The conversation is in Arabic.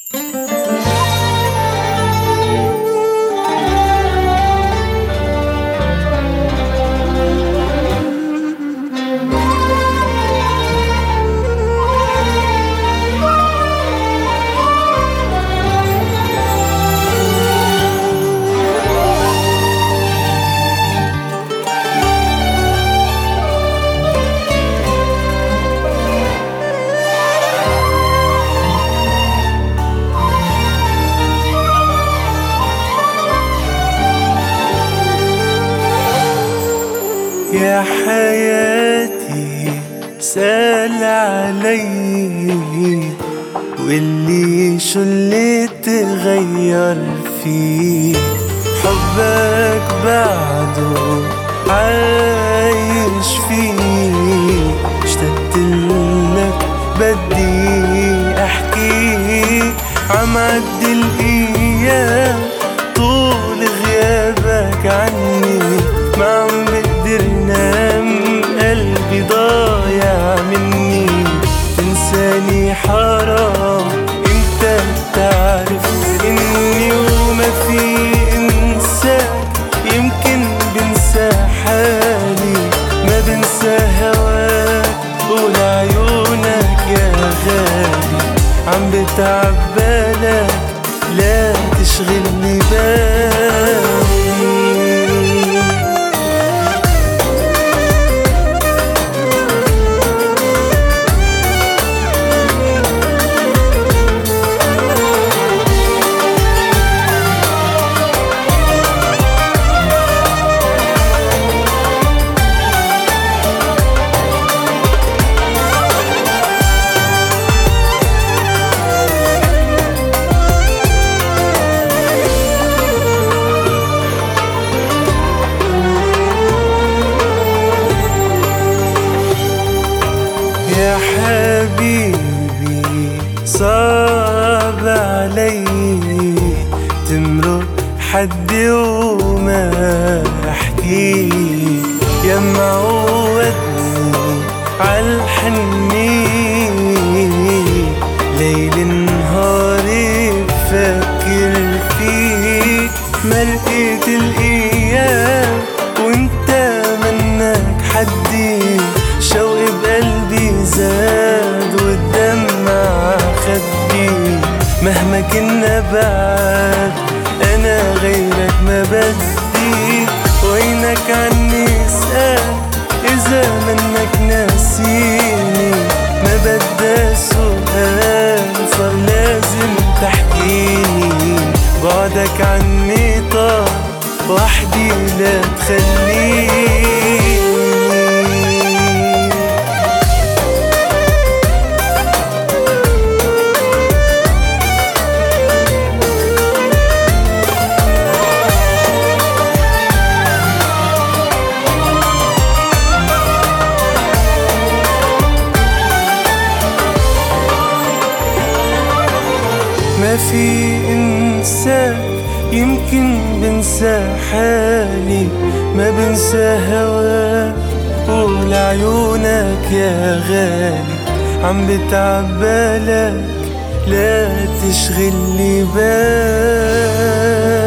يا حياتي سأل علي واللي شو اللي تغير فيه، حبك بعده عايش فيه، اشتقت لك بدي احكي، عم عدي الايام طول غيابك عني، ما عم بقدر نام قلبي ضايع مني، تنساني حرام انت بتعرف اني وما في انساك، يمكن بنسى حالي ما بنسى هواك ولعيونك يا غالي، عم بتعب بالك لا تشغلني بالي. يا حبيبي صعب علي تمرق حدي وما احكيك، يا معودني عالحنين ليل نهاري بفكر فيك، ما لقيت الايام وانت منك حدي، شوقي بقلبي زاد والدمع خدي، مهما كنا بعاد انا غيرك ما بدي، وينك عني اسأل اذا منك ناسيني، ما بدي سؤال صار لازم تحكيني، بعدك عني طار وحدي لا تخليني. ما في انساك يمكن بنسى حالي ما بنسى هواك ولعيونك يا غالي، عم بتعب بالك لا تشغلي بالك.